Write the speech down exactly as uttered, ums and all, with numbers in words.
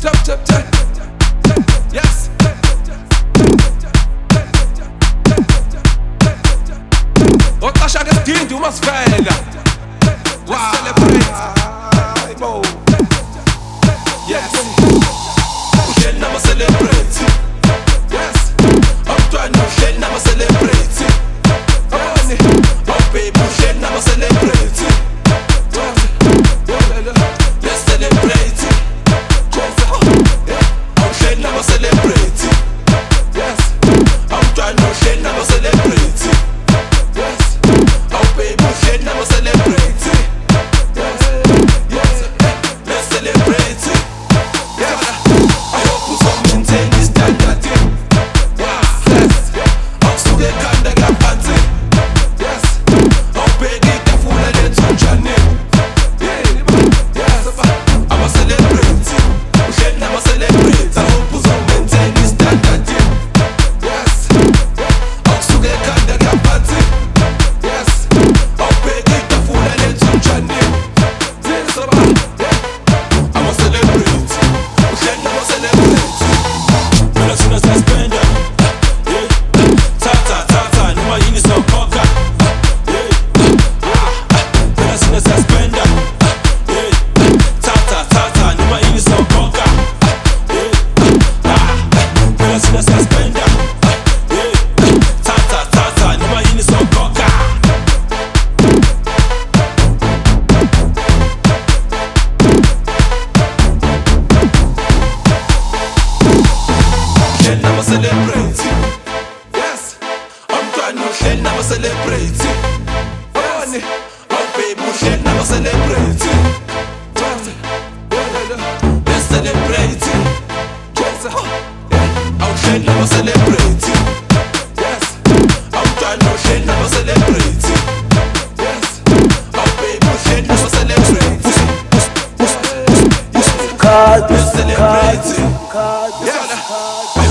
Tap, tap, tap. Yes. Outra chaga de umas velhas. Let's celebrate. Yes. Puxando na celebrate. Yes. I'm trying to puxando na celebrate. Oh baby, puxando na celebrate. Let's celebrate. I'm puxando na celebrate. Yes. I'm trying to puxando na celebrate. Yes. Oh baby, puxando na celebrate. Yes. Yes. Let's celebrate. Yes. I hope you some maintain this standard. Yes. I'm still the kind that got fancy. Yes. Oh baby, the fool and then some journey. Yes. I'm a celebrate. Pushing, I'm a celebrate. I hope you some maintain this standard. Yes. I'm still the kind that got fancy. Yes. Oh baby, the fool and then some journey. I'm a celebrate. Pushing, I'm a celebrate. When I see no suspender, yeah, ta ta ta ta, no my units no coca, yeah, when I see no suspender, yeah, ta ta ta ta, no my units no coca, yeah, when I see no suspender, yeah, ta ta ta ta, no my units no coca. Pushing, I'm a celebrate. Yes. I'm trying to pushing, I'm a celebrate. Yes. Oh baby, pushing, I'm a celebrate. Let's celebrate. Yes. I'm pushing, I'm a celebrate. Yes. I'm trying to pushing, I'm a celebrate. Yes. Oh baby, pushing, I'm a celebrate. Let's celebrate. Yes.